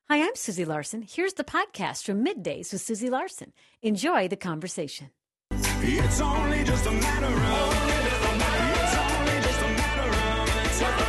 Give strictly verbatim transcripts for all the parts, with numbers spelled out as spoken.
Hi, I'm Susie Larson. Here's the podcast from Middays with Susie Larson. Enjoy the conversation. It's only just a matter of, it's only just a matter of, it's a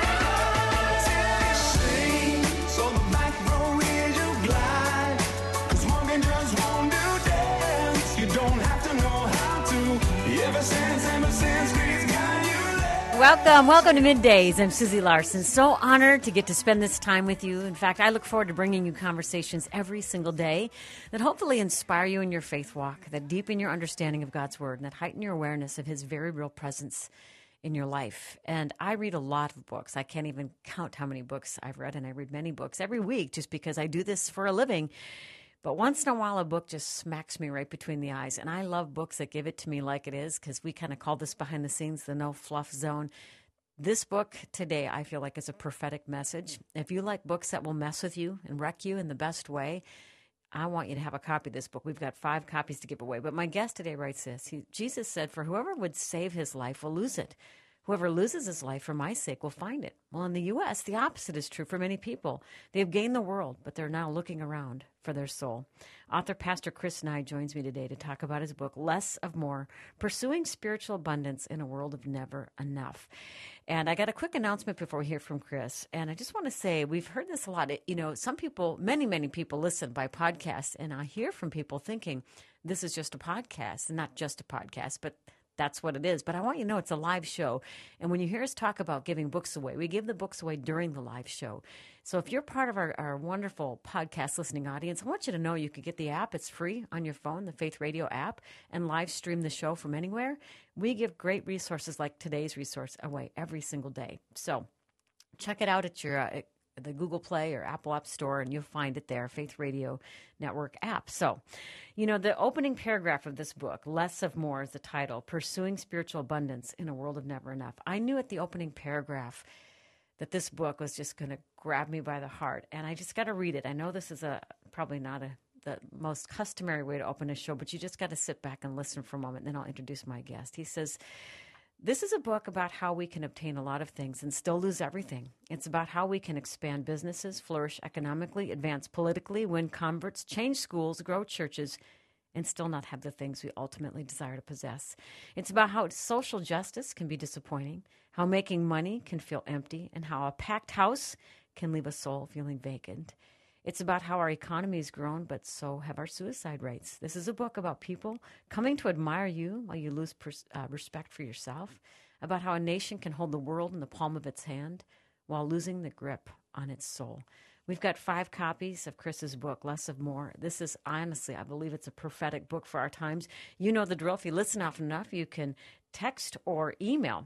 matter of, sing, so the back row is your glide, 'cause walking just won't do dance, you don't have to know how to, ever since, ever since, please guide you. Welcome, welcome to Middays. I'm Susie Larson. So honored to get to spend this time with you. In fact, I look forward to bringing you conversations every single day that hopefully inspire you in your faith walk, that deepen your understanding of God's Word, and that heighten your awareness of His very real presence in your life. And I read a lot of books. I can't even count how many books I've read, and I read many books every week just because I do this for a living. But once in a while, a book just smacks me right between the eyes. And I love books that give it to me like it is, because we kind of call this behind the scenes the no fluff zone. This book today, I feel like, is a prophetic message. If you like books that will mess with you and wreck you in the best way, I want you to have a copy of this book. We've got five copies to give away. But my guest today writes this. He, Jesus said, "For whoever would save his life will lose it. Whoever loses his life for my sake will find it." Well, in the U S, the opposite is true for many people. They have gained the world, but they're now looking around for their soul. Author Pastor Chris Nye joins me today to talk about his book, Less of More, Pursuing Spiritual Abundance in a World of Never Enough. And I got a quick announcement before we hear from Chris. And I just want to say, we've heard this a lot. You know, some people, many, many people listen by podcast, and I hear from people thinking this is just a podcast, and not just a podcast, but that's what it is. But I want you to know it's a live show. And when you hear us talk about giving books away, we give the books away during the live show. So if you're part of our, our wonderful podcast listening audience, I want you to know you could get the app. It's free on your phone, the Faith Radio app, and live stream the show from anywhere. We give great resources like today's resource away every single day. So check it out at your uh, the Google Play or Apple App Store, and you'll find it there, Faith Radio Network app. So, you know, the opening paragraph of this book, Less of More is the title, Pursuing Spiritual Abundance in a World of Never Enough. I knew at the opening paragraph that this book was just going to grab me by the heart, and I just got to read it. I know this is a probably not a the most customary way to open a show, but you just got to sit back and listen for a moment, and then I'll introduce my guest. He says, "This is a book about how we can obtain a lot of things and still lose everything. It's about how we can expand businesses, flourish economically, advance politically, win converts, change schools, grow churches, and still not have the things we ultimately desire to possess. It's about how social justice can be disappointing, how making money can feel empty, and how a packed house can leave a soul feeling vacant. It's about how our economy has grown, but so have our suicide rates. This is a book about people coming to admire you while you lose pers- uh, respect for yourself, about how a nation can hold the world in the palm of its hand while losing the grip on its soul." We've got five copies of Chris's book, Less of More. This is honestly, I believe it's a prophetic book for our times. You know the drill. If you listen often enough, you can text or email.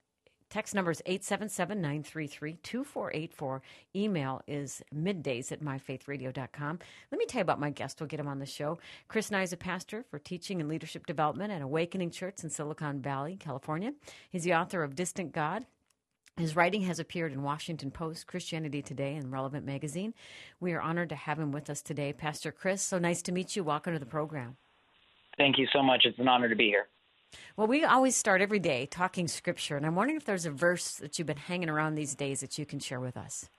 Text number is eight seven seven, nine three three, two four eight four. Email is middays at my faith radio dot com. Let me tell you about my guest. We'll get him on the show. Chris Nye is a pastor for teaching and leadership development at Awakening Church in Silicon Valley, California. He's the author of Distant God. His writing has appeared in Washington Post, Christianity Today, and Relevant Magazine. We are honored to have him with us today. Pastor Chris, so nice to meet you. Welcome to the program. Thank you so much. It's an honor to be here. Well, we always start every day talking Scripture, and I'm wondering if there's a verse that you've been hanging around these days that you can share with us.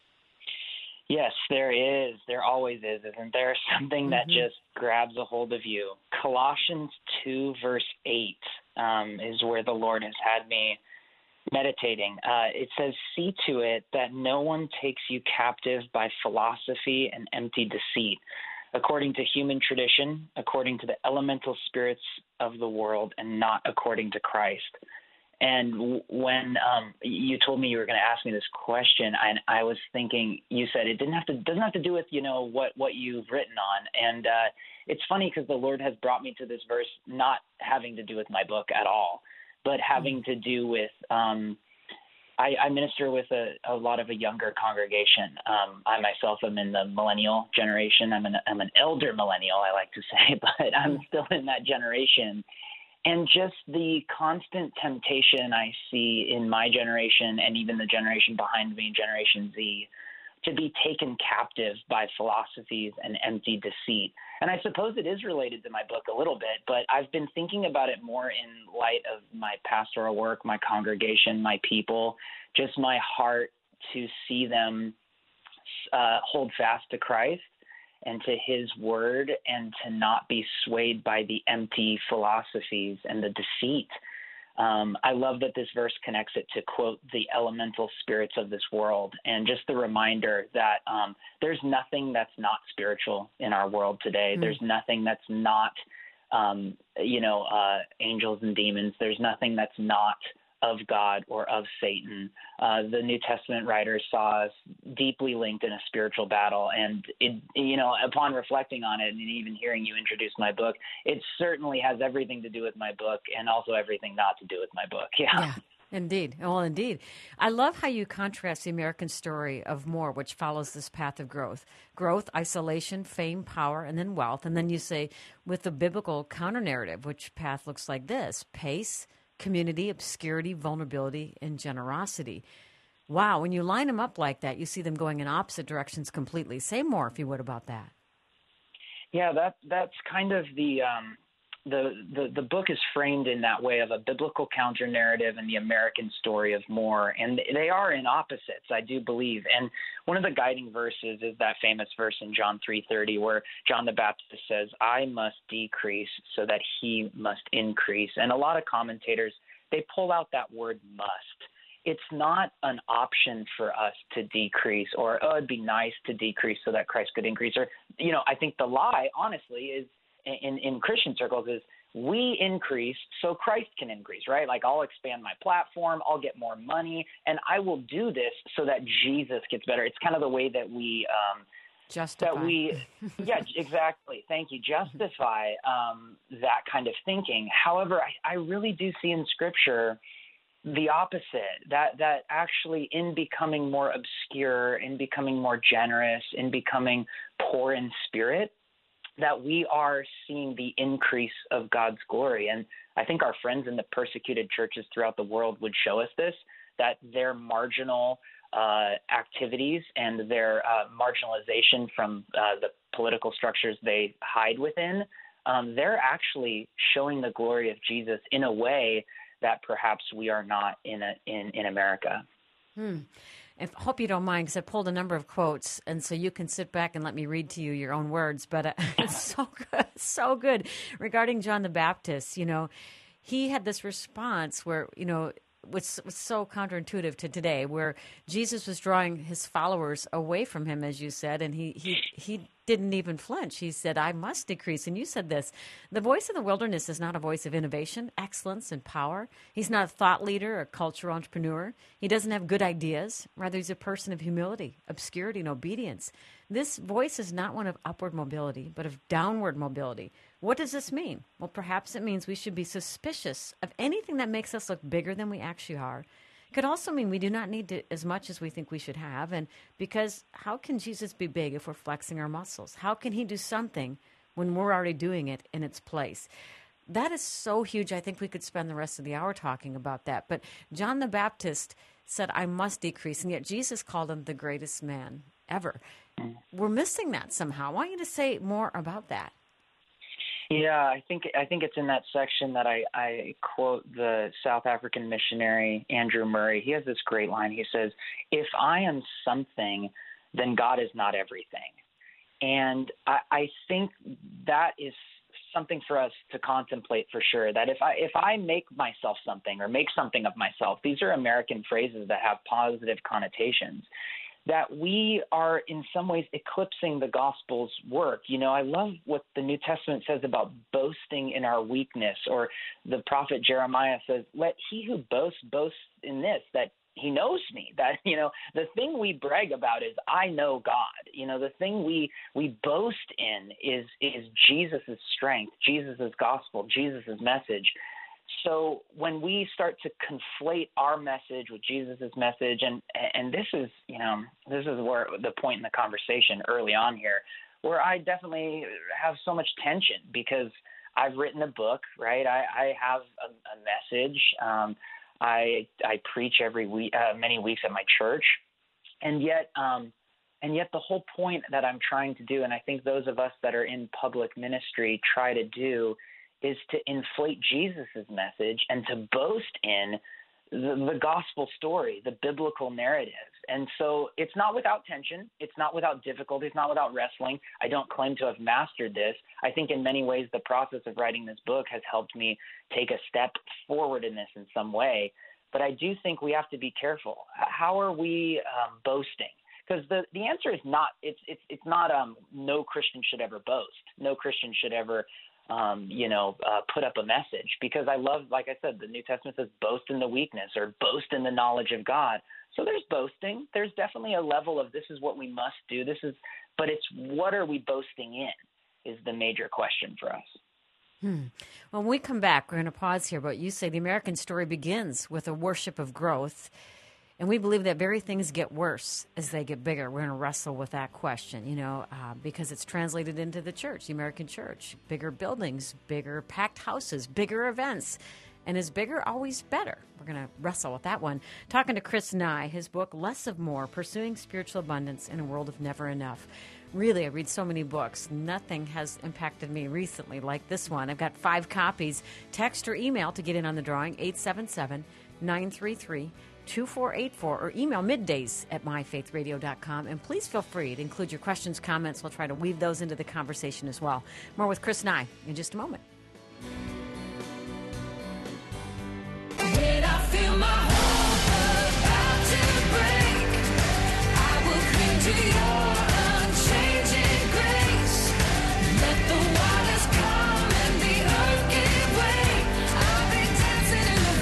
Yes, there is. There always is, isn't there? Something mm-hmm. that just grabs a hold of you. Colossians two, verse eight um, is where the Lord has had me meditating. Uh, it says, "See to it that no one takes you captive by philosophy and empty deceit, according to human tradition, according to the elemental spirits of the world, and not according to Christ." And w- when um, you told me you were going to ask me this question, I, I was thinking, you said it didn't have to doesn't have to do with you know what what you've written on, and uh, it's funny because the Lord has brought me to this verse not having to do with my book at all, but having to do with um, I, I minister with a, a lot of a younger congregation. Um, I myself am in the millennial generation. I'm an I'm an elder millennial, I like to say, but I'm still in that generation. And just the constant temptation I see in my generation and even the generation behind me, Generation Z, to be taken captive by philosophies and empty deceit. And I suppose it is related to my book a little bit, but I've been thinking about it more in light of my pastoral work, my congregation, my people, just my heart to see them uh, hold fast to Christ and to his word, and to not be swayed by the empty philosophies and the deceit. Um, I love that this verse connects it to, quote, the elemental spirits of this world, and just the reminder that um, there's nothing that's not spiritual in our world today. Mm. There's nothing that's not, um, you know, uh, angels and demons. There's nothing that's not of God or of Satan. Uh, the New Testament writers saw us deeply linked in a spiritual battle. And, it, you know, upon reflecting on it and even hearing you introduce my book, it certainly has everything to do with my book and also everything not to do with my book. Yeah. Yeah. Indeed. Well, indeed. I love how you contrast the American story of more, which follows this path of growth. Growth, isolation, fame, power, and then wealth. And then you say, with the biblical counter-narrative, which path looks like this: pace, community, obscurity, vulnerability, and generosity. Wow, when you line them up like that, you see them going in opposite directions completely. Say more, if you would, about that. Yeah, that that's kind of the um, the, the the book is framed in that way, of a biblical counter narrative and the American story of more, and they are in opposites, I do believe. And one of the guiding verses is that famous verse in John three thirty, where John the Baptist says, "I must decrease so that he must increase." And a lot of commentators, they pull out that word "must." It's not an option for us to decrease, or, oh, it'd be nice to decrease so that Christ could increase. Or, you know, I think the lie, honestly, is in, in Christian circles is we increase so Christ can increase, right? Like, I'll expand my platform, I'll get more money, and I will do this so that Jesus gets better. It's kind of the way that we um, justify. That we, yeah, exactly. Thank you. Justify um, that kind of thinking. However, I, I really do see in Scripture the opposite, that that actually in becoming more obscure, in becoming more generous, in becoming poor in spirit, that we are seeing the increase of God's glory. And I think our friends in the persecuted churches throughout the world would show us this, that their marginal uh, activities and their uh, marginalization from uh, the political structures they hide within, um, they're actually showing the glory of Jesus in a way that perhaps we are not in a, in, in America. Hmm. I hope you don't mind, because I pulled a number of quotes, and so you can sit back and let me read to you your own words. But uh, it's so good, so good. Regarding John the Baptist, you know, he had this response where, you know, was, was so counterintuitive to today, where Jesus was drawing his followers away from him, as you said, and he he he didn't even flinch. He said, "I must decrease." And you said this: the voice of the wilderness is not a voice of innovation, excellence, and power. He's not a thought leader or cultural entrepreneur. He doesn't have good ideas. Rather, he's a person of humility, obscurity, and obedience. This voice is not one of upward mobility, but of downward mobility. What does this mean? Well, perhaps it means we should be suspicious of anything that makes us look bigger than we actually are. It could also mean we do not need to, as much as we think we should have. And because how can Jesus be big if we're flexing our muscles? How can he do something when we're already doing it in its place? That is so huge. I think we could spend the rest of the hour talking about that. But John the Baptist said, "I must decrease," and yet Jesus called him the greatest man ever. We're missing that somehow. I want you to say more about that. Yeah, I think I think it's in that section that I, I quote the South African missionary Andrew Murray. He has this great line. He says, "If I am something, then God is not everything." And I, I think that is something for us to contemplate for sure, that if I if I make myself something or make something of myself, these are American phrases that have positive connotations, that we are in some ways eclipsing the gospel's work. You know, I love what the New Testament says about boasting in our weakness, or the prophet Jeremiah says, "Let he who boasts boast in this, that he knows me." That, you know, the thing we brag about is, I know God. You know, the thing we we boast in is is Jesus's strength, Jesus's gospel, Jesus's message. So when we start to conflate our message with Jesus's message, and and this is, you know, this is where the point in the conversation early on here, where I definitely have so much tension, because I've written a book, right? I, I have a, a message. Um, I I preach every week, uh, many weeks at my church, and yet um, and yet the whole point that I'm trying to do, and I think those of us that are in public ministry try to do, is to inflate Jesus's message and to boast in the, the gospel story, the biblical narrative. And so it's not without tension. It's not without difficulty. It's not without wrestling. I don't claim to have mastered this. I think in many ways the process of writing this book has helped me take a step forward in this in some way. But I do think we have to be careful. How are we um, boasting? Because the, the answer is not, it's, it's, it's not um, no Christian should ever boast. No Christian should ever Um, you know, uh, put up a message, because I love, like I said, the New Testament says boast in the weakness or boast in the knowledge of God. So there's boasting. There's definitely a level of this is what we must do. This is, but it's what are we boasting in is the major question for us. Hmm. When we come back, we're going to pause here, but you say the American story begins with a worship of growth. And we believe that very things get worse as they get bigger. We're going to wrestle with that question, you know, uh, because it's translated into the church, the American church. Bigger buildings, bigger packed houses, bigger events. And is bigger always better? We're going to wrestle with that one. Talking to Chris Nye, his book, Less of More, Pursuing Spiritual Abundance in a World of Never Enough. Really, I read so many books. Nothing has impacted me recently like this one. I've got five copies. Text or email to get in on the drawing, eight seven seven, nine three three, two four eight four, or email middays at my faith radio dot com. And please feel free to include your questions, comments. We'll try to weave those into the conversation as well. More with Chris Nye in just a moment. When I feel my heart about to break, I will cling to your unchanging grace. Let the waters come and the earth give way. I'll be dancing in the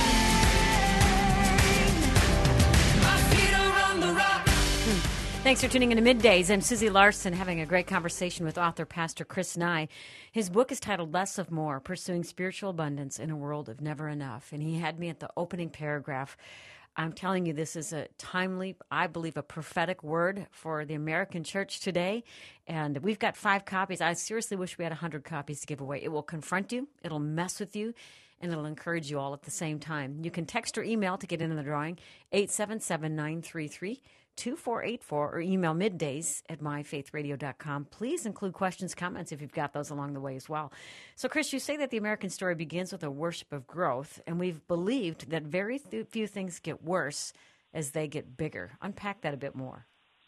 rain. My feet are on the rock. Thanks for tuning into Middays. I'm Susie Larson, having a great conversation with author Pastor Chris Nye. His book is titled Less of More, Pursuing Spiritual Abundance in a World of Never Enough. And he had me at the opening paragraph. I'm telling you, this is a timely, I believe, a prophetic word for the American church today. And we've got five copies. I seriously wish we had one hundred copies to give away. It will confront you. It'll mess with you. And it'll encourage you all at the same time. You can text or email to get into the drawing, eight seven seven, nine three three, two four eight four, or email middays at my faith radio dot com. Please include questions, comments, if you've got those along the way as well. So, Chris, you say that the American story begins with a worship of growth, and we've believed that very th- few things get worse as they get bigger. Unpack that a bit more.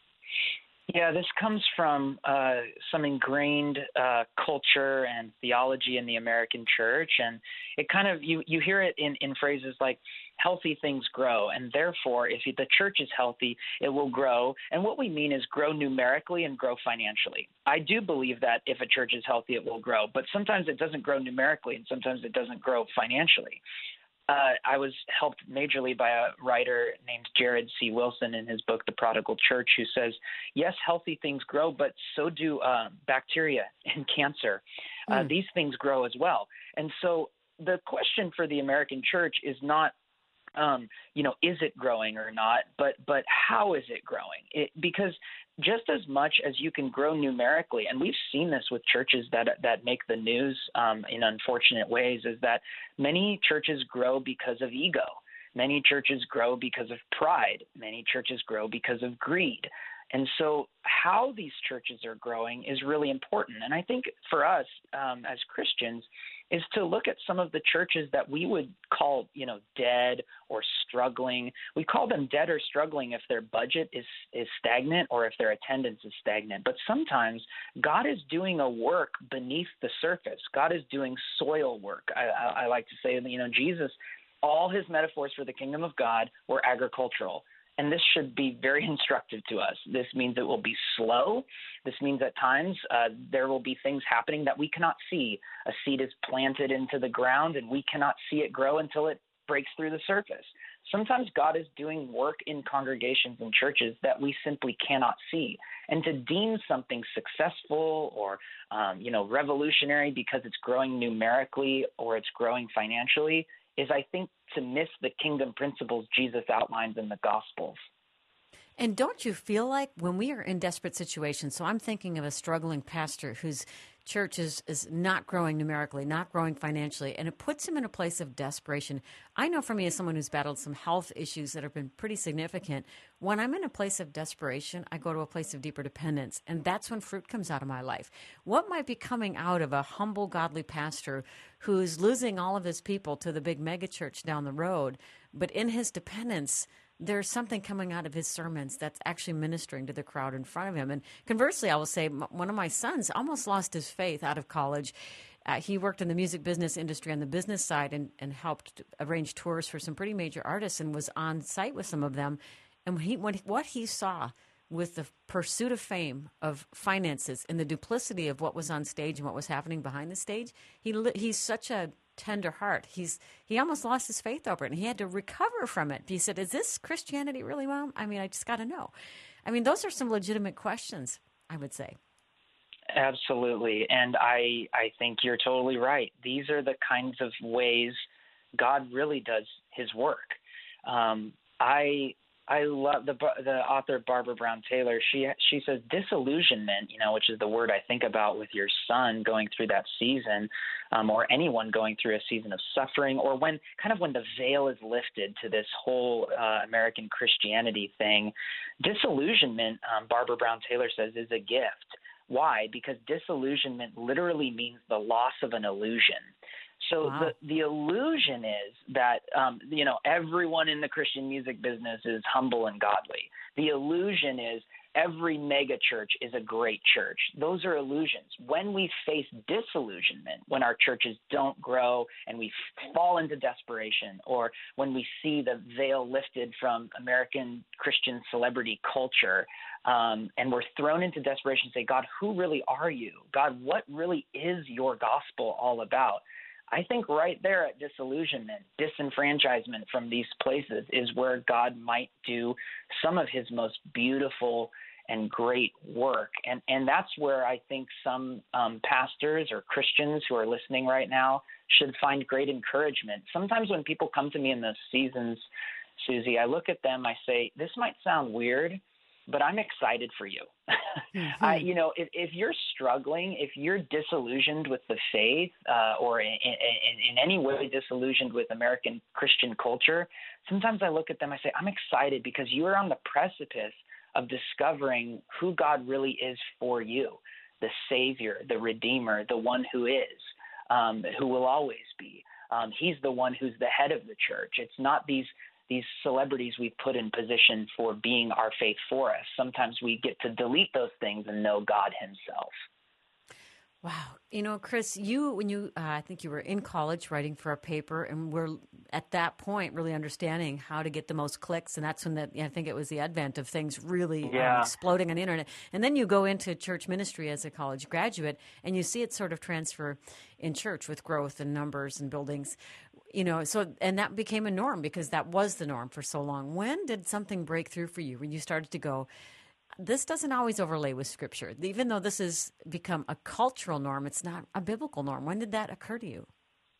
Yeah, this comes from uh, some ingrained uh, culture and theology in the American church, and it kind of you, you hear it in, in phrases like healthy things grow, and therefore if the church is healthy, it will grow. And what we mean is grow numerically and grow financially. I do believe that if a church is healthy, it will grow, but sometimes it doesn't grow numerically and sometimes it doesn't grow financially. Uh, I was helped majorly by a writer named Jared C. Wilson in his book, The Prodigal Church, who says, yes, healthy things grow, but so do uh, bacteria and cancer. Uh, mm. These things grow as well. And so the question for the American church is not, um, you know, is it growing or not, but but how is it growing? It, because just as much as you can grow numerically, and we've seen this with churches that that make the news um, in unfortunate ways, is that many churches grow because of ego. Many churches grow because of pride. Many churches grow because of greed. And so how these churches are growing is really important. And I think for us um, as Christians is to look at some of the churches that we would call, you know, dead or struggling. We call them dead or struggling if their budget is, is stagnant or if their attendance is stagnant. But sometimes God is doing a work beneath the surface. God is doing soil work. I, I, I like to say, you know, Jesus, all his metaphors for the kingdom of God were agricultural. And this should be very instructive to us. This means it will be slow. This means at times uh, there will be things happening that we cannot see. A seed is planted into the ground and we cannot see it grow until it breaks through the surface. Sometimes God is doing work in congregations and churches that we simply cannot see. And to deem something successful or, um, you know, revolutionary because it's growing numerically or it's growing financially is, I think, to miss the kingdom principles Jesus outlines in the Gospels. And don't you feel like when we are in desperate situations, so I'm thinking of a struggling pastor whose church is, is not growing numerically, not growing financially, and it puts him in a place of desperation. I know for me as someone who's battled some health issues that have been pretty significant, when I'm in a place of desperation, I go to a place of deeper dependence, and that's when fruit comes out of my life. What might be coming out of a humble, godly pastor who's losing all of his people to the big megachurch down the road, but in his dependence, there's something coming out of his sermons that's actually ministering to the crowd in front of him. And conversely, I will say m- one of my sons almost lost his faith out of college. Uh, he worked in the music business industry on the business side and, and helped arrange tours for some pretty major artists and was on site with some of them. And when he, when, what he saw with the pursuit of fame, of finances, and the duplicity of what was on stage and what was happening behind the stage, he li- he's such a tender heart. He's he almost lost his faith over it, and he had to recover from it. He said, "Is this Christianity really, Mom? I mean, I just got to know." I mean, those are some legitimate questions, I would say. Absolutely, and I I think you're totally right. These are the kinds of ways God really does His work. Um, I. I love the the author Barbara Brown Taylor. She she says disillusionment, you know, which is the word I think about with your son going through that season, um, or anyone going through a season of suffering, or when kind of when the veil is lifted to this whole uh, American Christianity thing. Disillusionment, um, Barbara Brown Taylor says, is a gift. Why? Because disillusionment literally means the loss of an illusion. So wow. the, the illusion is that, um, you know, everyone in the Christian music business is humble and godly. The illusion is every mega church is a great church. Those are illusions. When we face disillusionment, when our churches don't grow and we fall into desperation, or when we see the veil lifted from American Christian celebrity culture, um, and we're thrown into desperation and say, God, who really are you? God, what really is your gospel all about? I think right there at disillusionment, disenfranchisement from these places is where God might do some of his most beautiful and great work. And and that's where I think some um, pastors or Christians who are listening right now should find great encouragement. Sometimes when people come to me in those seasons, Susie, I look at them, I say, this might sound weird, but I'm excited for you. Mm-hmm. I, you know, if, if you're struggling, if you're disillusioned with the faith uh, or in, in, in any way disillusioned with American Christian culture, sometimes I look at them, I say, I'm excited because you are on the precipice of discovering who God really is for you, the Savior, the Redeemer, the one who is, um, who will always be. Um, he's the one who's the head of the church. It's not these these celebrities we put in position for being our faith for us. Sometimes we get to delete those things and know God himself. Wow. You know, Chris, you, when you, uh, I think you were in college writing for a paper, and we're at that point really understanding how to get the most clicks. And that's when that, I think it was the advent of things really yeah. um, exploding on the internet. And then you go into church ministry as a college graduate, and you see it sort of transfer in church with growth and numbers and buildings. You know, so, and that became a norm because that was the norm for so long. When did something break through for you when you started to go, this doesn't always overlay with Scripture? Even though this has become a cultural norm, it's not a biblical norm. When did that occur to you?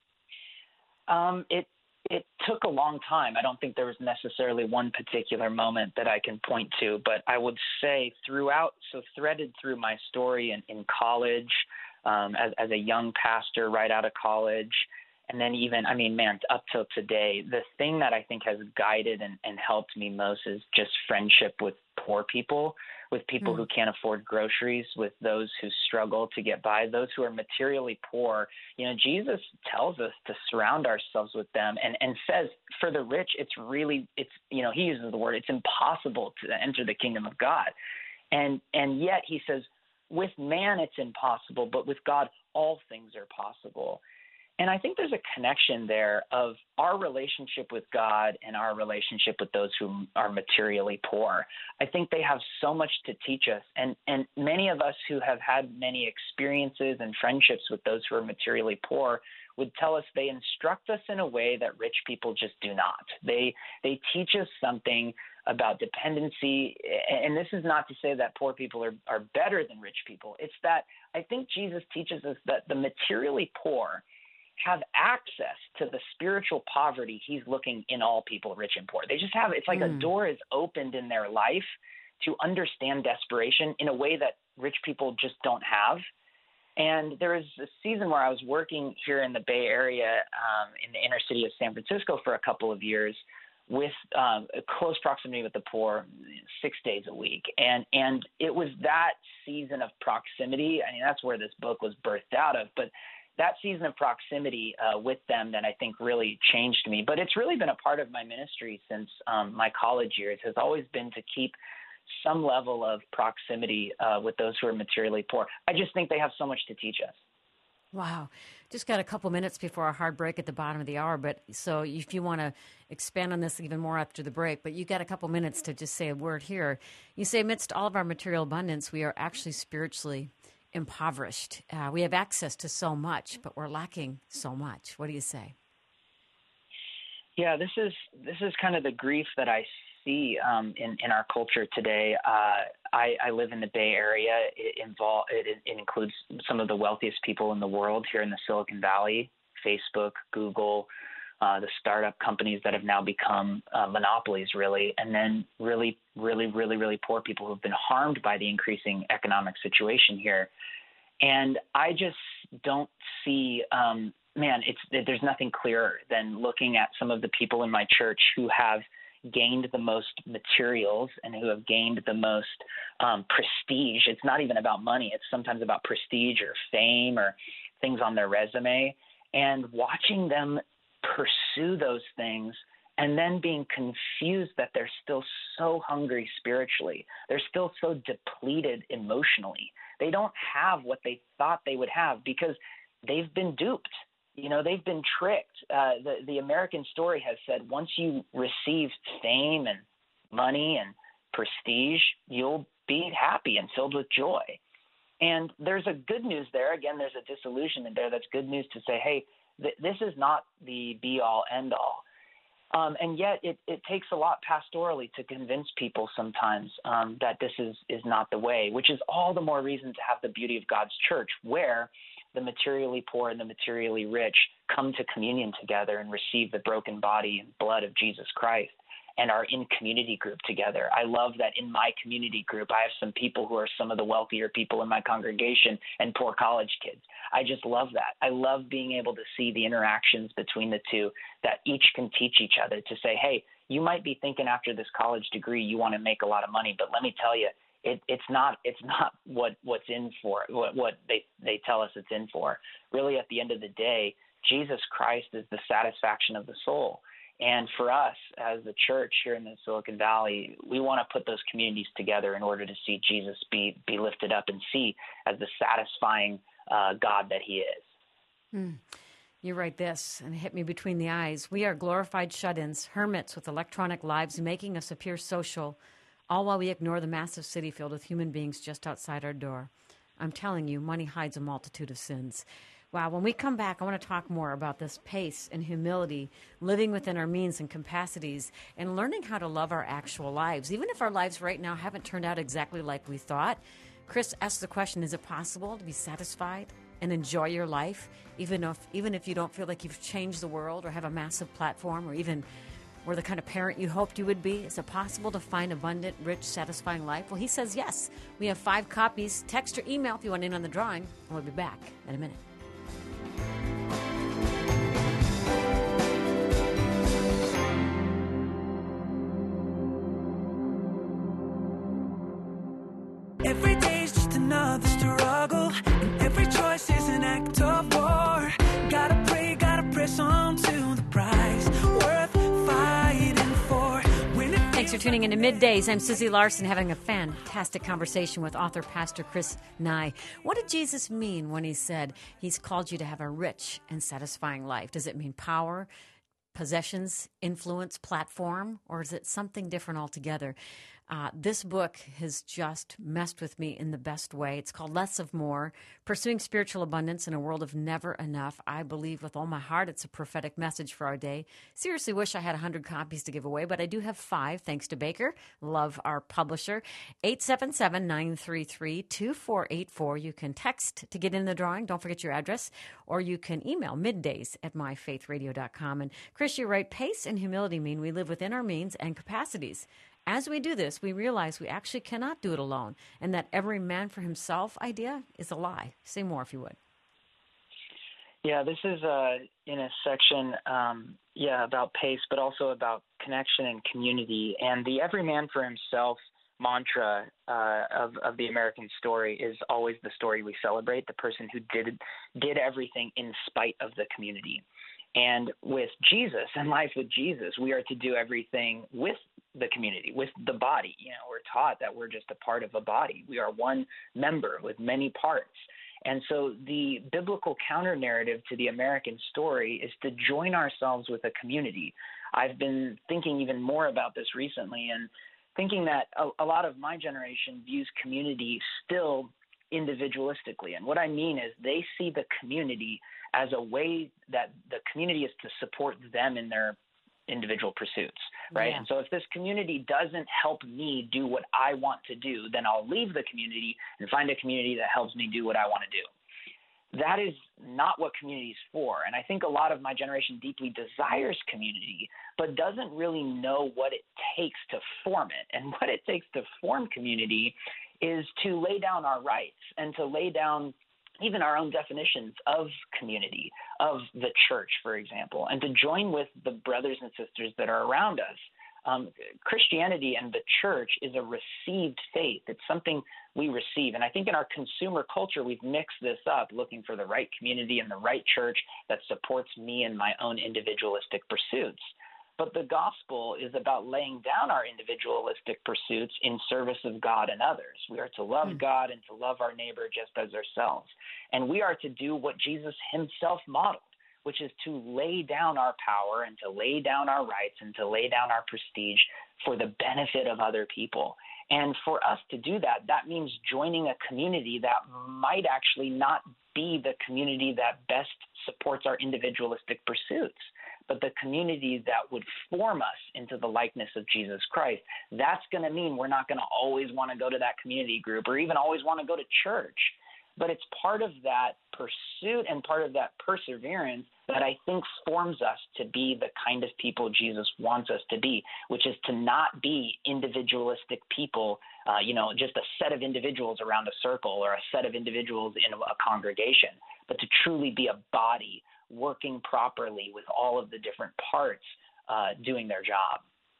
Um, it it took a long time. I don't think there was necessarily one particular moment that I can point to, but I would say throughout, so threaded through my story in, in college, um, as, as a young pastor right out of college, and then even, I mean, man, up till today, the thing that I think has guided and, and helped me most is just friendship with poor people, with people mm. who can't afford groceries, with those who struggle to get by, those who are materially poor. You know, Jesus tells us to surround ourselves with them and, and says for the rich, it's really, it's, you know, he uses the word, it's impossible to enter the kingdom of God. And, and yet he says, with man, it's impossible, but with God, all things are possible. And I think there's a connection there of our relationship with God and our relationship with those who are materially poor. I think they have so much to teach us. And, and many of us who have had many experiences and friendships with those who are materially poor would tell us they instruct us in a way that rich people just do not. They, they teach us something about dependency. And this is not to say that poor people are, are better than rich people. It's that I think Jesus teaches us that the materially poor have access to the spiritual poverty he's looking in all people, rich and poor. They just have, it's like mm. a door is opened in their life to understand desperation in a way that rich people just don't have. And there was a season where I was working here in the Bay Area, um, in the inner city of San Francisco for a couple of years with um, a close proximity with the poor, six days a week. And, and it was that season of proximity. I mean, that's where this book was birthed out of. But that season of proximity uh, with them that I think really changed me. But it's really been a part of my ministry since um, my college years, has always been to keep some level of proximity uh, with those who are materially poor. I just think they have so much to teach us. Wow. Just got a couple minutes before our hard break at the bottom of the hour. But so if you want to expand on this even more after the break, but you got a couple minutes to just say a word here. You say, amidst all of our material abundance, we are actually spiritually impoverished. Uh, we have access to so much, but we're lacking so much. What do you say? Yeah, this is this is kind of the grief that I see um, in in our culture today. Uh, I, I live in the Bay Area. It, involve, it, it includes some of the wealthiest people in the world here in the Silicon Valley, Facebook, Google, uh, the startup companies that have now become uh, monopolies, really, and then really, really, really, really poor people who have been harmed by the increasing economic situation here. And I just don't see, um, man, it's there's nothing clearer than looking at some of the people in my church who have gained the most materials and who have gained the most um, prestige. It's not even about money. It's sometimes about prestige or fame or things on their resume. And watching them pursue those things and then being confused that they're still so hungry spiritually. They're still so depleted emotionally. They don't have what they thought they would have because they've been duped. You know, they've been tricked. Uh, the, the American story has said once you receive fame and money and prestige, you'll be happy and filled with joy. And there's a good news there. Again, there's a disillusionment there. That's good news to say, hey, th- this is not the be-all, end-all. Um, and yet it, it takes a lot pastorally to convince people sometimes um, that this is, is not the way, which is all the more reason to have the beauty of God's church, where the materially poor and the materially rich come to communion together and receive the broken body and blood of Jesus Christ and are in community group together. I love that in my community group, I have some people who are some of the wealthier people in my congregation and poor college kids. I just love that. I love being able to see the interactions between the two, that each can teach each other to say, hey, you might be thinking after this college degree you want to make a lot of money, but let me tell you, It, it's not it's not what, what's in for what, what they, they tell us it's in for. Really, at the end of the day, Jesus Christ is the satisfaction of the soul. And for us as the church here in the Silicon Valley, we want to put those communities together in order to see Jesus be be lifted up and see as the satisfying uh, God that he is. Mm. You write this, and it hit me between the eyes. We are glorified shut-ins, hermits with electronic lives, making us appear social, all while we ignore the massive city filled with human beings just outside our door. I'm telling you, money hides a multitude of sins. Wow, when we come back, I want to talk more about this pace and humility, living within our means and capacities, and learning how to love our actual lives. Even if our lives right now haven't turned out exactly like we thought, Chris asked the question, is it possible to be satisfied and enjoy your life, even if, even if you don't feel like you've changed the world or have a massive platform or even were the kind of parent you hoped you would be? Is it possible to find abundant, rich, satisfying life? Well, he says yes. We have five copies. Text or email if you want in on the drawing, and we'll be back in a minute. Every day's just another struggle, and every choice is an act of war. Gotta pray, gotta press on to the prize worth fighting for. When it Thanks for tuning in to Middays. I'm Susie Larson, having a fantastic conversation with author Pastor Chris Nye. What did Jesus mean when he said he's called you to have a rich and satisfying life? Does it mean power, possessions, influence, platform, or is it something different altogether? Uh, this book has just messed with me in the best way. It's called Less of More, Pursuing Spiritual Abundance in a World of Never Enough. I believe with all my heart it's a prophetic message for our day. Seriously wish I had one hundred copies to give away, but I do have five, thanks to Baker. Love our publisher. eight seven seven, nine three three, two four eight four. You can text to get in the drawing. Don't forget your address. Or you can email middays at my faith radio dot com. And Chris, you write, pace and humility mean we live within our means and capacities. As we do this, we realize we actually cannot do it alone, and that every man for himself idea is a lie. Say more if you would. Yeah, this is uh, in a section, um, yeah, about pace, but also about connection and community. And the every man for himself mantra uh, of, of the American story is always the story we celebrate, the person who did did everything in spite of the community. And with Jesus and life with Jesus, we are to do everything with the community, with the body. You know, we're taught that we're just a part of a body. We are one member with many parts. And so the biblical counter narrative to the American story is to join ourselves with a community. I've been thinking even more about this recently and thinking that a, a lot of my generation views community still individualistically. And what I mean is they see the community as a way that the community is to support them in their individual pursuits, right? Yeah. And so if this community doesn't help me do what I want to do, then I'll leave the community and find a community that helps me do what I want to do. That is not what community is for. And I think a lot of my generation deeply desires community, but doesn't really know what it takes to form it. And what it takes to form community is to lay down our rights and to lay down even our own definitions of community, of the church, for example, and to join with the brothers and sisters that are around us. Um, Christianity and the church is a received faith. It's something we receive. And I think in our consumer culture, we've mixed this up, looking for the right community and the right church that supports me in my own individualistic pursuits. But the gospel is about laying down our individualistic pursuits in service of God and others. We are to love mm. God and to love our neighbor just as ourselves. And we are to do what Jesus himself modeled, which is to lay down our power and to lay down our rights and to lay down our prestige for the benefit of other people. And for us to do that, that means joining a community that might actually not be the community that best supports our individualistic pursuits, but the community that would form us into the likeness of Jesus Christ. That's going to mean we're not going to always want to go to that community group or even always want to go to church. But it's part of that pursuit and part of that perseverance that I think forms us to be the kind of people Jesus wants us to be, which is to not be individualistic people, uh, you know, just a set of individuals around a circle or a set of individuals in a, a congregation, but to truly be a body working properly with all of the different parts uh, doing their job.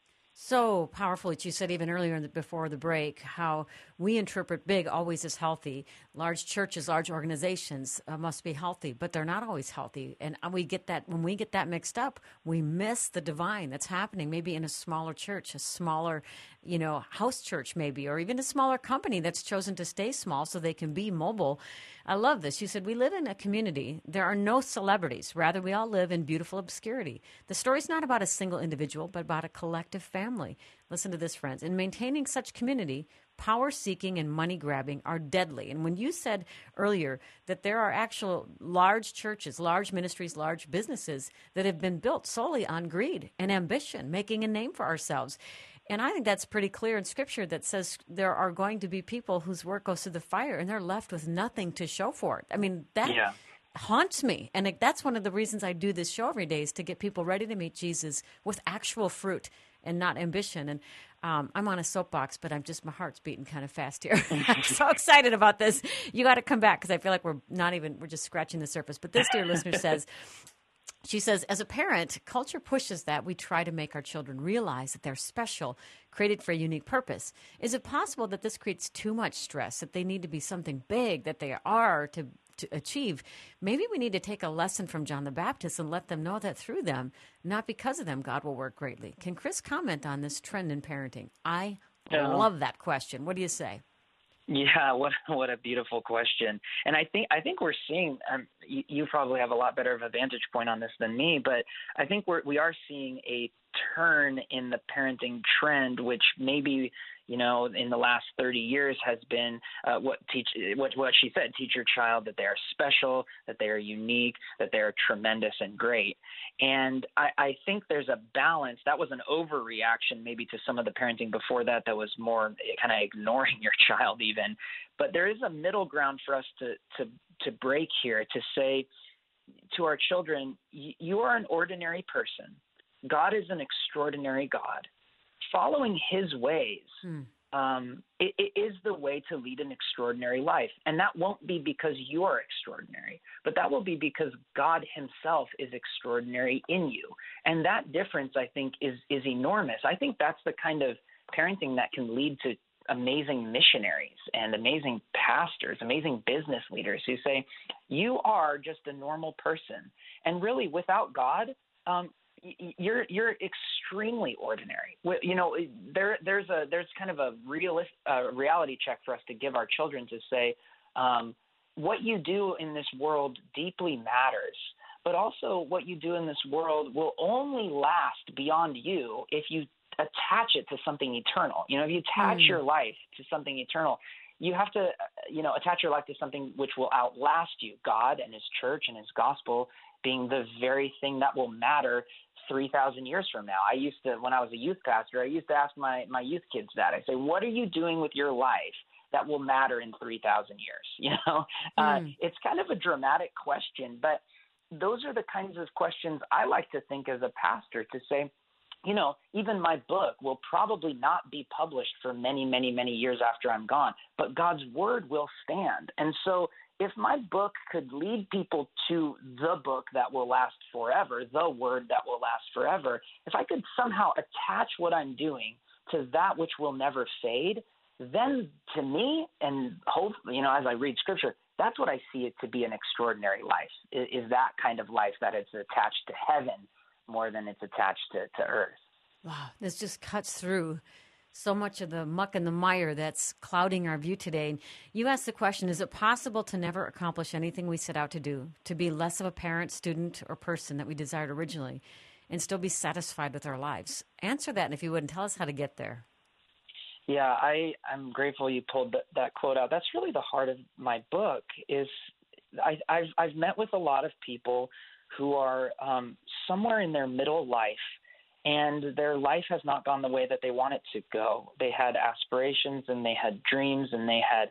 So powerful that you said even earlier in the, before the break how we interpret big always as healthy. Large churches, large organizations uh, must be healthy, but they're not always healthy. And we get that when we get that mixed up, we miss the divine that's happening maybe in a smaller church, a smaller, you know, house church maybe, or even a smaller company that's chosen to stay small so they can be mobile. I love this. You said we live in a community. There are no celebrities. Rather, we all live in beautiful obscurity. The story's not about a single individual, but about a collective family. Listen to this, friends. In maintaining such community, power-seeking and money-grabbing are deadly. And when you said earlier that there are actual large churches, large ministries, large businesses that have been built solely on greed and ambition, making a name for ourselves. And I think that's pretty clear in Scripture that says there are going to be people whose work goes through the fire and they're left with nothing to show for it. I mean, that yeah. haunts me. And it, that's one of the reasons I do this show every day is to get people ready to meet Jesus with actual fruit and not ambition. And um, I'm on a soapbox, but I'm just, my heart's beating kind of fast here. I'm so excited about this. You got to come back because I feel like we're not even, we're just scratching the surface. But this dear listener says, she says, as a parent, culture pushes that we try to make our children realize that they're special, created for a unique purpose. Is it possible that this creates too much stress, that they need to be something big, that they are to, to achieve? Maybe we need to take a lesson from John the Baptist and let them know that through them, not because of them, God will work greatly. Can Chris comment on this trend in parenting? I yeah. love that question. What do you say? Yeah, what what a beautiful question. And I think I think we're seeing. Um, you, you probably have a lot better of a vantage point on this than me, but I think we're we are seeing a turn in the parenting trend, which maybe you know in the last thirty years has been uh, what teach what what she said: teach your child that they are special, that they are unique, that they are tremendous and great. And I, I think there's a balance. That was an overreaction maybe to some of the parenting before that that was more kind of ignoring your child even. But there is a middle ground for us to to to break here, to say to our children, you are an ordinary person. God is an extraordinary God. Following his ways hmm. um, it, it is the way to lead an extraordinary life. And that won't be because you are extraordinary, but that will be because God himself is extraordinary in you. And that difference, I think, is is enormous. I think that's the kind of parenting that can lead to amazing missionaries and amazing pastors, amazing business leaders who say, you are just a normal person. And really, without God, um, you're you're extremely ordinary. You know, there there's a there's kind of a realist uh, reality check for us to give our children to say, um, what you do in this world deeply matters. But also what you do in this world will only last beyond you if you attach it to something eternal. You know, if you attach mm. your life to something eternal, you have to, you know, attach your life to something which will outlast you, God and his church and his gospel being the very thing that will matter three thousand years from now. I used to, when I was a youth pastor, I used to ask my, my youth kids that. I say, what are you doing with your life that will matter in three thousand years? You know, mm. uh, it's kind of a dramatic question, but those are the kinds of questions I like to think as a pastor to say, you know, even my book will probably not be published for many, many, many years after I'm gone, but God's word will stand. And so if my book could lead people to the book that will last forever, the word that will last forever, if I could somehow attach what I'm doing to that which will never fade, then to me, and hopefully, you know, as I read scripture, that's what I see it to be an extraordinary life, is, is that kind of life that it's attached to heaven more than it's attached to, to earth. Wow, this just cuts through so much of the muck and the mire that's clouding our view today. You asked the question, is it possible to never accomplish anything we set out to do, to be less of a parent, student, or person that we desired originally, and still be satisfied with our lives? Answer that, and if you would, and tell us how to get there. Yeah, I, I'm grateful you pulled that, that quote out. That's really the heart of my book. Is I, I've, I've met with a lot of people who are um, somewhere in their middle life, and their life has not gone the way that they want it to go. They had aspirations, and they had dreams, and they had,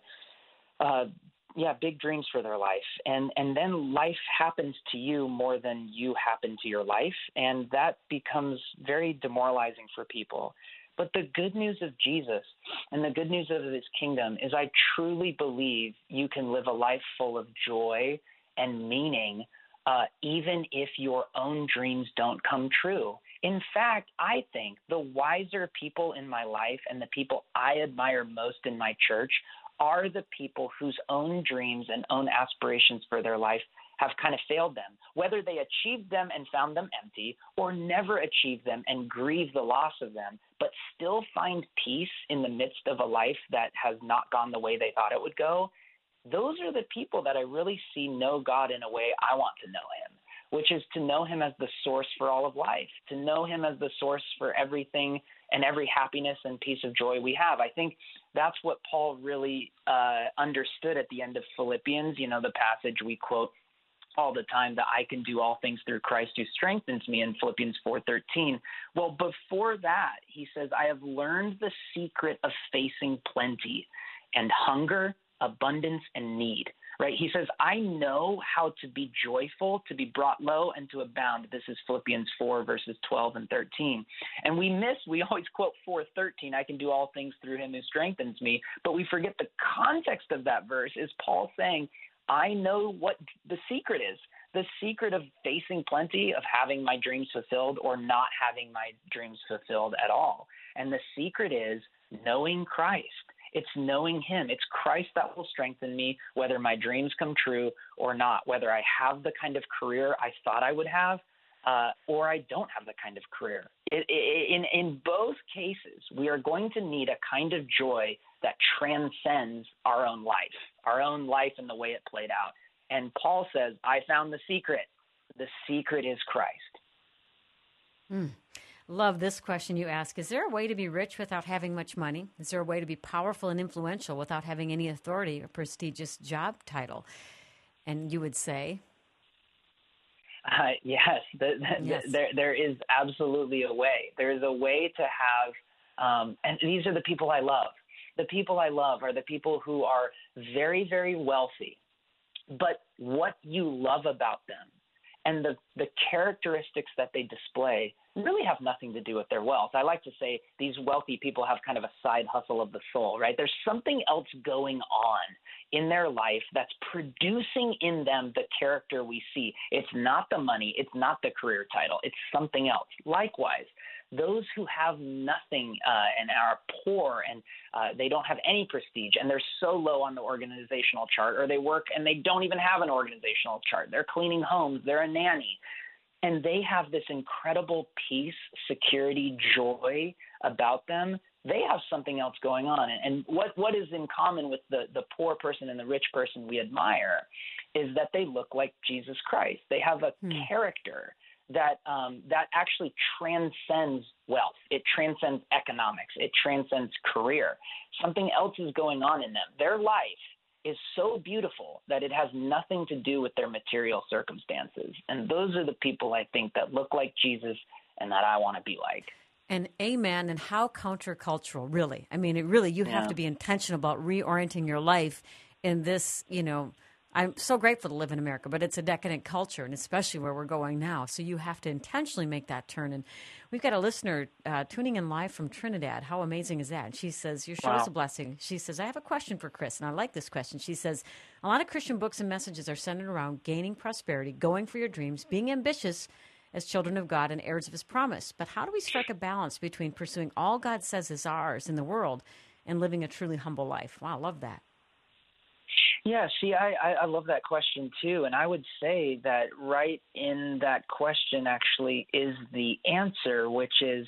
uh, yeah, big dreams for their life. And and then life happens to you more than you happen to your life, and that becomes very demoralizing for people. But the good news of Jesus and the good news of his kingdom is I truly believe you can live a life full of joy and meaning, uh, even if your own dreams don't come true. In fact, I think the wiser people in my life and the people I admire most in my church are the people whose own dreams and own aspirations for their life have kind of failed them, whether they achieved them and found them empty or never achieved them and grieve the loss of them, but still find peace in the midst of a life that has not gone the way they thought it would go. Those are the people that I really see know God in a way I want to know him, which is to know him as the source for all of life, to know him as the source for everything and every happiness and peace of joy we have. I think that's what Paul really uh, understood at the end of Philippians, you know, the passage we quote all the time, that I can do all things through Christ who strengthens me in Philippians four thirteen. Well, before that, he says, I have learned the secret of facing plenty and hunger, abundance, and need. Right? He says, I know how to be joyful, to be brought low, and to abound. This is Philippians four, verses twelve and thirteen. And we miss, we always quote four thirteen, I can do all things through him who strengthens me. But we forget the context of that verse is Paul saying, I know what the secret is. The secret of facing plenty, of having my dreams fulfilled or not having my dreams fulfilled at all. And the secret is knowing Christ. It's knowing him. It's Christ that will strengthen me, whether my dreams come true or not, whether I have the kind of career I thought I would have uh, or I don't have the kind of career. It, it, in, in both cases, we are going to need a kind of joy that transcends our own life, our own life and the way it played out. And Paul says, I found the secret. The secret is Christ. Mm. Love this question you ask. Is there a way to be rich without having much money? Is there a way to be powerful and influential without having any authority or prestigious job title? And you would say? Uh, yes, the, the, yes. The, there, there is absolutely a way. There is a way to have, um, and these are the people I love. The people I love are the people who are very, very wealthy, but what you love about them and the the characteristics that they display really have nothing to do with their wealth. I like to say these wealthy people have kind of a side hustle of the soul, right? There's something else going on in their life that's producing in them the character we see. It's not the money. It's not the career title. It's something else. Likewise, those who have nothing uh, and are poor and uh, they don't have any prestige and they're so low on the organizational chart, or they work and they don't even have an organizational chart. They're cleaning homes. They're a nanny. And they have this incredible peace, security, joy about them. They have something else going on. And what, what is in common with the, the poor person and the rich person we admire is that they look like Jesus Christ. They have a hmm. character that um, that actually transcends wealth. It transcends economics. It transcends career. Something else is going on in them. Their life is so beautiful that it has nothing to do with their material circumstances. And those are the people, I think, that look like Jesus and that I want to be like. And amen. And how countercultural, really. I mean, it really, you yeah. have to be intentional about reorienting your life in this, you know, I'm so grateful to live in America, but it's a decadent culture, and especially where we're going now. So you have to intentionally make that turn. And we've got a listener uh, tuning in live from Trinidad. How amazing is that? And she says, your show wow. is a blessing. She says, I have a question for Chris, and I like this question. She says, a lot of Christian books and messages are centered around gaining prosperity, going for your dreams, being ambitious as children of God and heirs of his promise. But how do we strike a balance between pursuing all God says is ours in the world and living a truly humble life? Wow, I love that. Yeah, see, I, I, I love that question too. And I would say that right in that question actually is the answer, which is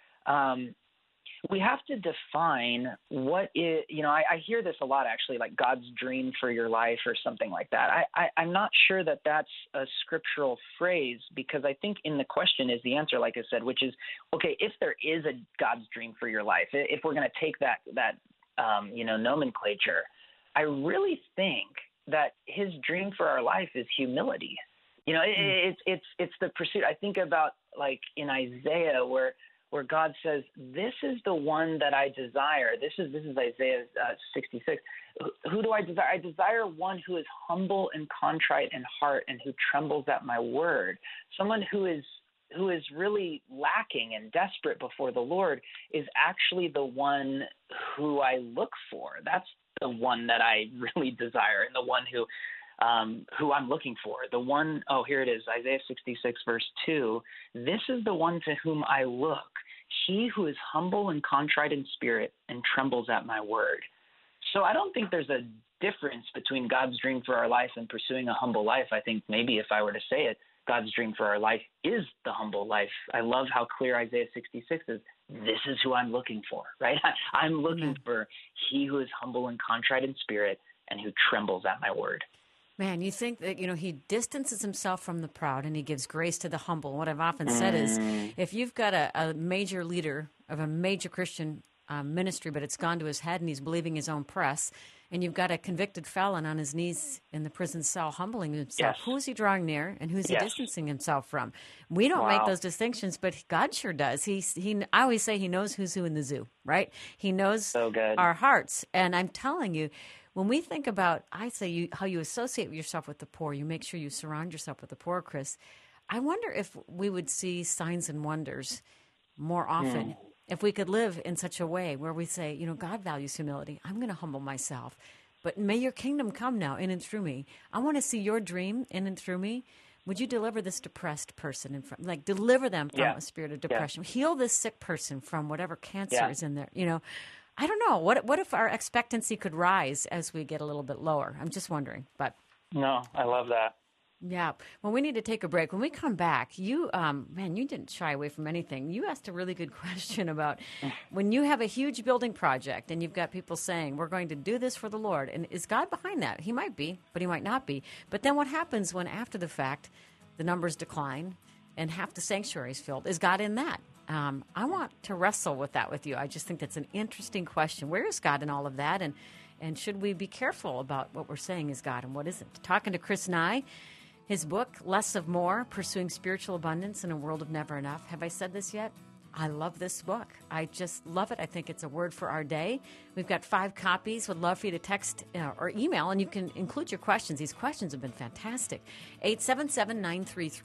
um, we have to define what is, you know, I, I hear this a lot actually, like God's dream for your life or something like that. I, I, I'm not sure that that's a scriptural phrase, because I think in the question is the answer, like I said, which is, okay, if there is a God's dream for your life, if we're going to take that, that um, you know, nomenclature, I really think that his dream for our life is humility. You know, it, mm. it's it's it's the pursuit. I think about like in Isaiah where where God says, "This is the one that I desire." This is this is Isaiah uh, sixty-six. Who do I desire? I desire one who is humble and contrite in heart and who trembles at my word. Someone who is who is really lacking and desperate before the Lord is actually the one who I look for. That's the one that I really desire, and the one who um, who I'm looking for. The one, oh, here it is, Isaiah sixty-six, verse two. This is the one to whom I look, he who is humble and contrite in spirit and trembles at my word. So I don't think there's a difference between God's dream for our life and pursuing a humble life. I think maybe if I were to say it, God's dream for our life is the humble life. I love how clear Isaiah sixty-six is. This is who I'm looking for, right? I'm looking mm-hmm. for he who is humble and contrite in spirit and who trembles at my word. Man, you think that, you know, he distances himself from the proud and he gives grace to the humble. What I've often said mm. is if you've got a, a major leader of a major Christian um, ministry, but it's gone to his head and he's believing his own press, and you've got a convicted felon on his knees in the prison cell humbling himself. Yes. Who is he drawing near, and who's he yes. distancing himself from? We don't wow. make those distinctions, but God sure does. He, he, I always say he knows who's who in the zoo, right? He knows so good. our hearts. And I'm telling you, when we think about, I say you, how you associate yourself with the poor, you make sure you surround yourself with the poor, Chris. I wonder if we would see signs and wonders more often. Mm. If we could live in such a way where we say, you know, God values humility. I'm going to humble myself. But may your kingdom come now in and through me. I want to see your dream in and through me. Would you deliver this depressed person in front, like deliver them from yeah. a spirit of depression? Yeah. Heal this sick person from whatever cancer yeah. is in there. You know, I don't know. What what if our expectancy could rise as we get a little bit lower? I'm just wondering. But no, I love that. Yeah. Well, we need to take a break. When we come back, you, um, man, you didn't shy away from anything. You asked a really good question about when you have a huge building project and you've got people saying, we're going to do this for the Lord. And is God behind that? He might be, but he might not be. But then what happens when after the fact, the numbers decline and half the sanctuary is filled? Is God in that? Um, I want to wrestle with that with you. I just think that's an interesting question. Where is God in all of that? And, and should we be careful about what we're saying is God and what isn't? Talking to Chris Nye. His book, Less of More, Pursuing Spiritual Abundance in a World of Never Enough. Have I said this yet? I love this book. I just love it. I think it's a word for our day. We've got five copies. Would love for you to text uh, or email, and you can include your questions. These questions have been fantastic. eight seven seven, nine three three,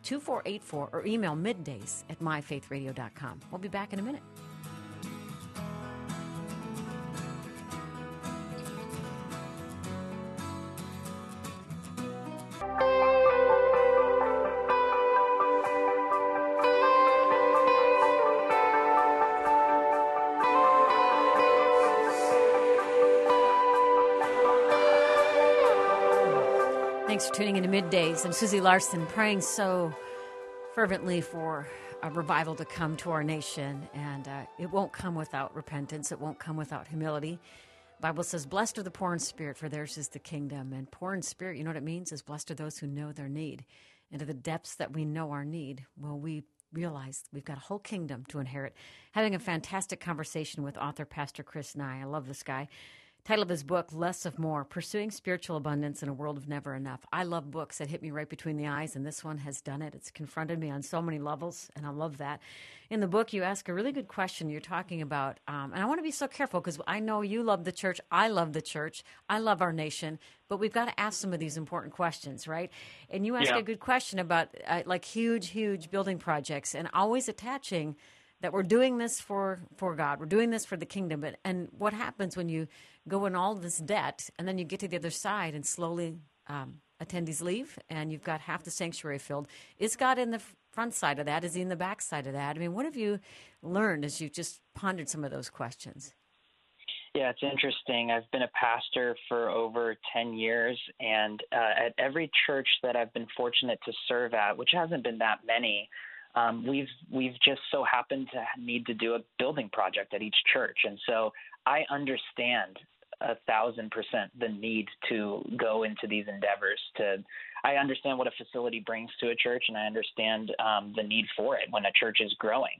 two four eight four or email middays at my faith radio dot com. We'll be back in a minute. Thanks for tuning into Middays. I'm Susie Larson, praying so fervently for a revival to come to our nation, and uh, it won't come without repentance. It won't come without humility. The Bible says, blessed are the poor in spirit, for theirs is the kingdom. And poor in spirit, you know what it means? Is blessed are those who know their need. And to the depths that we know our need, well, we realize we've got a whole kingdom to inherit. Having a fantastic conversation with author Pastor Chris Nye. I love this guy. Title of his book, Less of More, Pursuing Spiritual Abundance in a World of Never Enough. I love books that hit me right between the eyes, and this one has done it. It's confronted me on so many levels, and I love that. In the book, you ask a really good question. You're talking about, um, and I want to be so careful because I know you love the church. I love the church. I love our nation. But we've got to ask some of these important questions, right? And you ask Yeah. a good question about uh, like huge, huge building projects and always attaching that we're doing this for, for God. We're doing this for the kingdom. But, and what happens when you go in all this debt and then you get to the other side and slowly um, attendees leave and you've got half the sanctuary filled? Is God in the front side of that? Is he in the back side of that? I mean, what have you learned as you've just pondered some of those questions? Yeah, it's interesting. I've been a pastor for over ten years, and uh, at every church that I've been fortunate to serve at, which hasn't been that many, Um, we've we've just so happened to need to do a building project at each church. And so I understand a thousand percent the need to go into these endeavors. To I understand what a facility brings to a church, and I understand um, the need for it when a church is growing.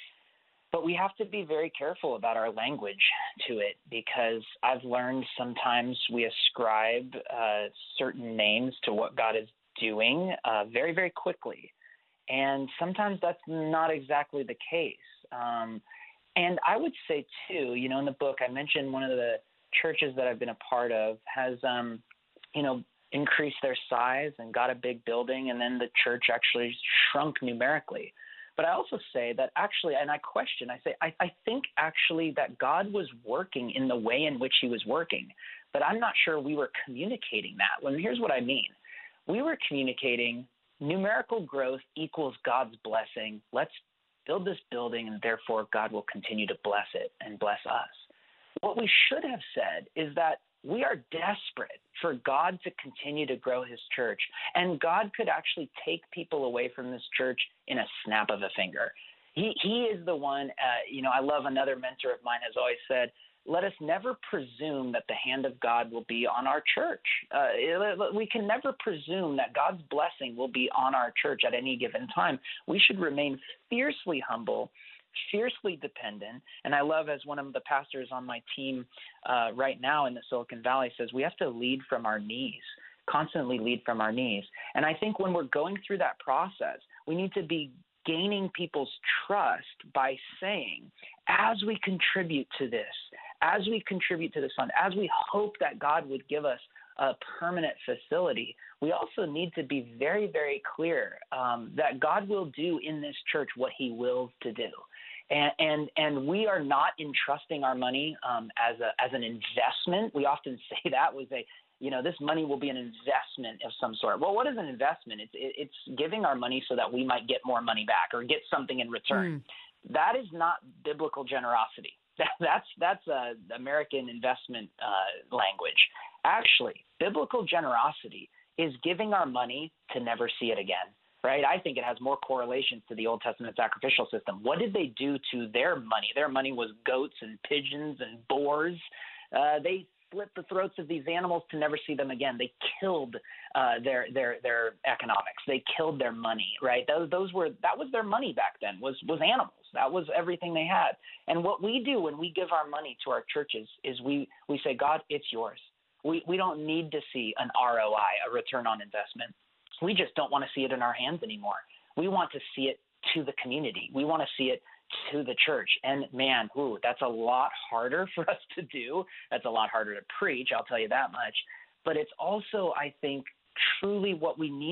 But we have to be very careful about our language to it, because I've learned sometimes we ascribe uh, certain names to what God is doing uh, very, very quickly. And sometimes that's not exactly the case. Um, and I would say, too, you know, in the book, I mentioned one of the churches that I've been a part of has, um, you know, increased their size and got a big building, and then the church actually shrunk numerically. But I also say that actually, and I question, I say, I, I think actually that God was working in the way in which he was working, but I'm not sure we were communicating that. Well, here's what I mean. We were communicating numerical growth equals God's blessing. Let's build this building, and therefore God will continue to bless it and bless us. What we should have said is that we are desperate for God to continue to grow his church, and God could actually take people away from this church in a snap of a finger. He, he is the one, uh, you know, I love another mentor of mine has always said, let us never presume that the hand of God will be on our church. Uh, we can never presume that God's blessing will be on our church at any given time. We should remain fiercely humble, fiercely dependent. And I love, as one of the pastors on my team uh, right now in the Silicon Valley says, we have to lead from our knees, constantly lead from our knees. And I think when we're going through that process, we need to be gaining people's trust by saying, as we contribute to this, as we contribute to this fund, as we hope that God would give us a permanent facility, we also need to be very, very clear um, that God will do in this church what he wills to do. And, and and we are not entrusting our money um, as a as an investment. We often say that we say, you know, this money will be an investment of some sort. Well, what is an investment? It's it, it's giving our money so that we might get more money back or get something in return. Mm. That is not biblical generosity. That, that's that's uh, American investment uh, language. Actually, biblical generosity is giving our money to never see it again. Right? I think it has more correlations to the Old Testament sacrificial system. What did they do to their money? Their money was goats and pigeons and boars. Uh, they slit the throats of these animals to never see them again. They killed uh, their their their economics. They killed their money. Right? Those those were that was their money back then. Was was animals. That was everything they had. And what we do when we give our money to our churches is we we say, God, it's yours. We we don't need to see an R O I, a return on investment. We just don't want to see it in our hands anymore. We want to see it to the community. We want to see it to the church. And man, ooh, that's a lot harder for us to do. That's a lot harder to preach, I'll tell you that much. But it's also, I think, truly what we need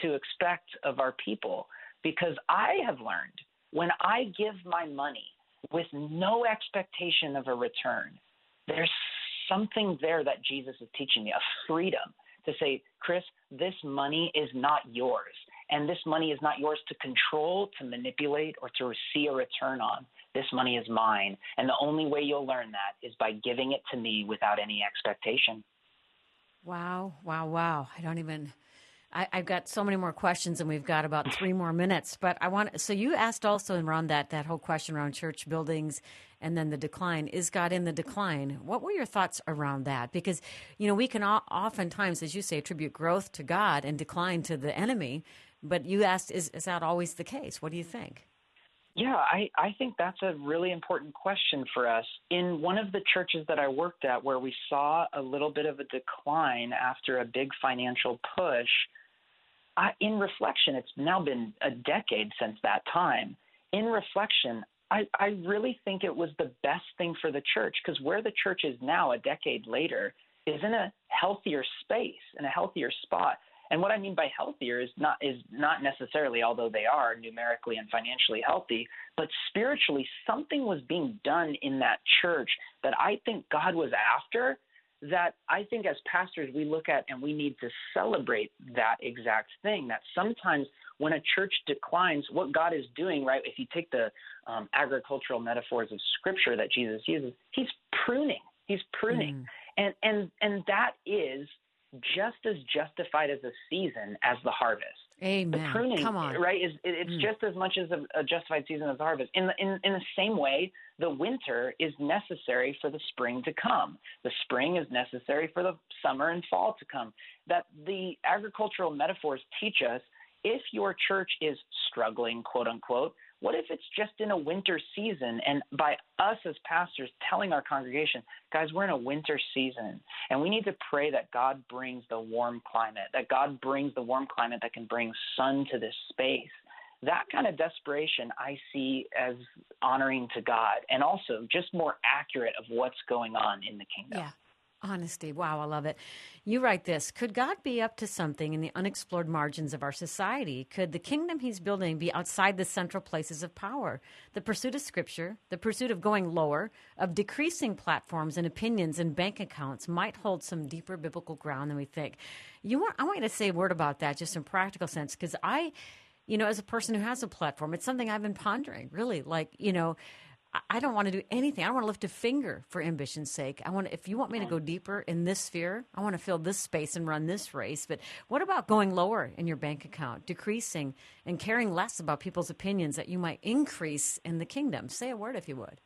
to expect of our people, because I have learned when I give my money with no expectation of a return, there's something there that Jesus is teaching me, a freedom to say, Chris, this money is not yours. And this money is not yours to control, to manipulate, or to see a return on. This money is mine. And the only way you'll learn that is by giving it to me without any expectation. Wow, wow, wow. I don't even, I, I've got so many more questions, and we've got about three more minutes. But I want, so you asked also around that, that whole question around church buildings and then the decline. Is God in the decline? What were your thoughts around that? Because, you know, we can o- oftentimes, as you say, attribute growth to God and decline to the enemy. But you asked, is, is that always the case? What do you think? Yeah, I, I think that's a really important question for us. In one of the churches that I worked at where we saw a little bit of a decline after a big financial push, I, in reflection, it's now been a decade since that time. In reflection, I, I really think it was the best thing for the church, because where the church is now a decade later is in a healthier space, in a healthier spot. And what I mean by healthier is not is not necessarily, although they are numerically and financially healthy, but spiritually something was being done in that church that I think God was after, that I think as pastors we look at and we need to celebrate that exact thing, that sometimes when a church declines, what God is doing, right, if you take the um, agricultural metaphors of Scripture that Jesus uses, he's pruning. He's pruning. Mm. And, and, and that is just as justified as a season as the harvest. Amen. The pruning, Come on. right, is it, it's mm. just as much as a, a justified season as the harvest. In the, in, in the same way, the winter is necessary for the spring to come. The spring is necessary for the summer and fall to come. That the agricultural metaphors teach us, if your church is struggling, quote unquote, what if it's just in a winter season? And by us as pastors telling our congregation, guys, we're in a winter season, and we need to pray that God brings the warm climate, that God brings the warm climate that can bring sun to this space. That kind of desperation I see as honoring to God, and also just more accurate of what's going on in the kingdom. Yeah. Honesty. Wow, I love it. You write this: could God be up to something in the unexplored margins of our society? Could the kingdom he's building be outside the central places of power? The pursuit of Scripture, the pursuit of going lower, of decreasing platforms and opinions and bank accounts might hold some deeper biblical ground than we think. You want, I want you to say a word about that, just in practical sense, because I, you know, as a person who has a platform, it's something I've been pondering, really. Like, you know, I don't want to do anything. I don't want to lift a finger for ambition's sake. I want to, if you want me to go deeper in this sphere, I want to fill this space and run this race. But what about going lower in your bank account, decreasing and caring less about people's opinions that you might increase in the kingdom? Say a word if you would.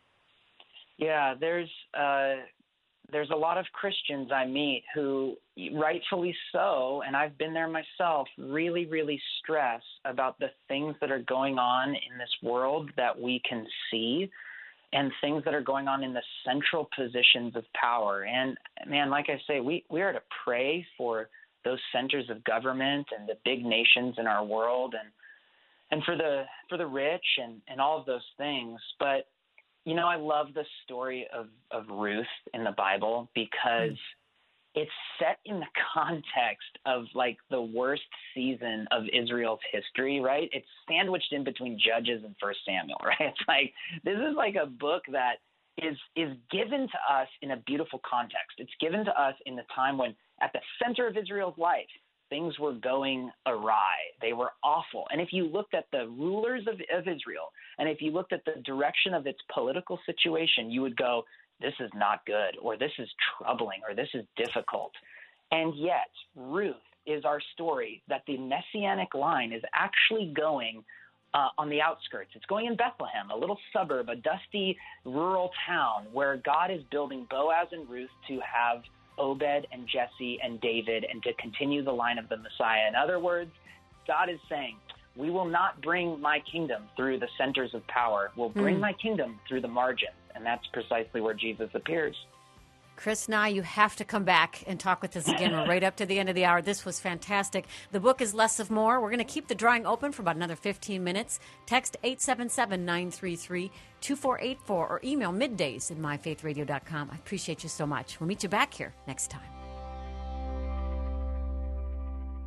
Yeah, there's uh, there's a lot of Christians I meet who, rightfully so, and I've been there myself, really, really stress about the things that are going on in this world that we can see, and things that are going on in the central positions of power. And, man, like I say, we, we are to pray for those centers of government and the big nations in our world, and and for the for the rich and, and all of those things. But, you know, I love the story of, of Ruth in the Bible, because mm. it's set in the context of, like, the worst season of Israel's history, right? It's sandwiched in between Judges and First Samuel, right? It's like, this is like a book that is is given to us in a beautiful context. It's given to us in the time when, at the center of Israel's life, things were going awry. They were awful. And if you looked at the rulers of, of Israel, and if you looked at the direction of its political situation, you would go, this is not good, or this is troubling, or this is difficult. And yet, Ruth is our story that the messianic line is actually going uh, on the outskirts. It's going in Bethlehem, a little suburb, a dusty rural town where God is building Boaz and Ruth to have Obed and Jesse and David, and to continue the line of the Messiah. In other words, God is saying, we will not bring my kingdom through the centers of power. We'll bring mm. my kingdom through the margins. And that's precisely where Jesus appears. Chris Nye, you have to come back and talk with us again. We're right up to the end of the hour. This was fantastic. The book is Less of More. We're going to keep the drawing open for about another fifteen minutes. Text eight seven seven, nine three three, two four eight four or email middays at my faith radio dot com. I appreciate you so much. We'll meet you back here next time.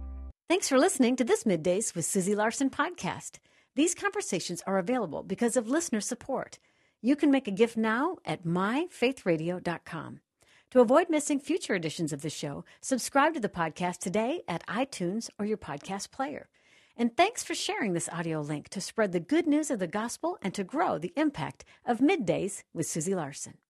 Thanks for listening to this Middays with Susie Larson podcast. These conversations are available because of listener support. You can make a gift now at my faith radio dot com. To avoid missing future editions of the show, subscribe to the podcast today at iTunes or your podcast player. And thanks for sharing this audio link to spread the good news of the gospel and to grow the impact of Middays with Susie Larson.